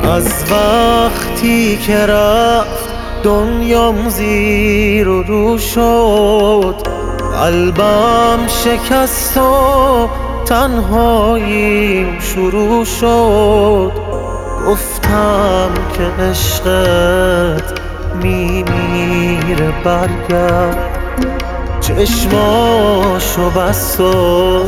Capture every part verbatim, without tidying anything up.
از وقتی که رفت دنیام زیر و رو شد، قلبم شکست و تنهاییم شروع شد. گفتم که عشقت میمیره برگرد، چشماشو بست و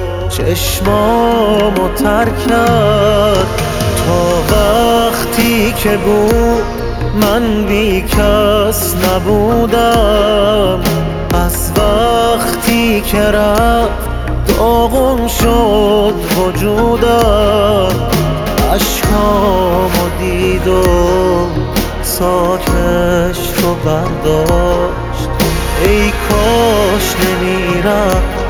چشمامو تر کرد. تا وقتی که بود من بی کس نبودم، از وقتی که رفت داغون شد وجودم. عشقامو دید و ساکش رو برداشت، ای کاش نمیرفت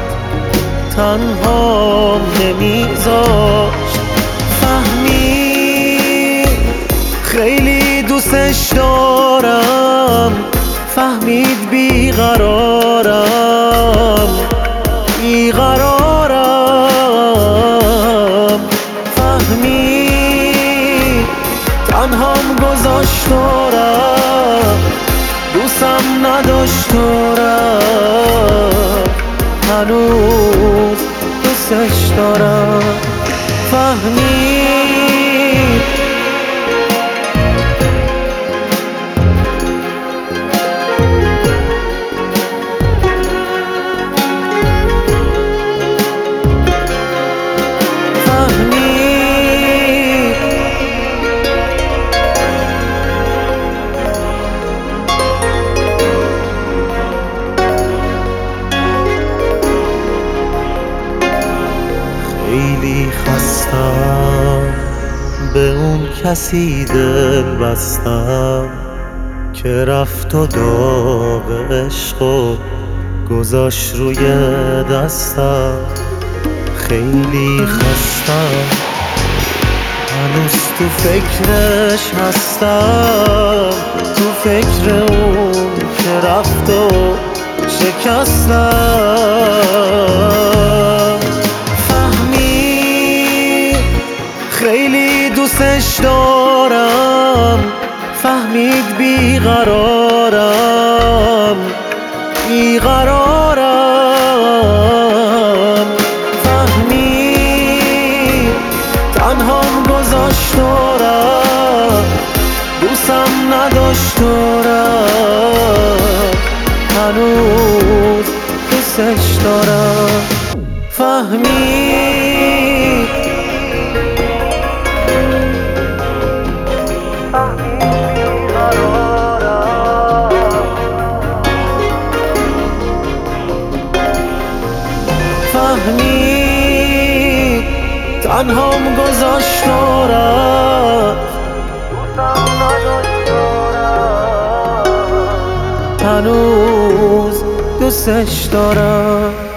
تنها نمیذاشت. فهمید خیلی دوستش دارم، فهمید بیقرارم بیقرارم. فهمید تنهام گذاشت و رفت، دوستم نداشت و رفت، هنوز دوستش دارم. فهمید خیلی خستم، به اون کسی دل بستم که رفت و داغ عشق و گذاشت روی دستم. خیلی خستم، هنوز تو فکرش هستم، تو فکر اون که رفت و شکستم. خیلی دوستش دارم، فهمید بیقرارم بیقرارم. فهمید تنهام گذاشت و رفت، دوستم نداشت و رفت، هنوز دوستش دارم. فهمید فهمید تنهام گذاشت و رفت، هنوز دوستش دارم.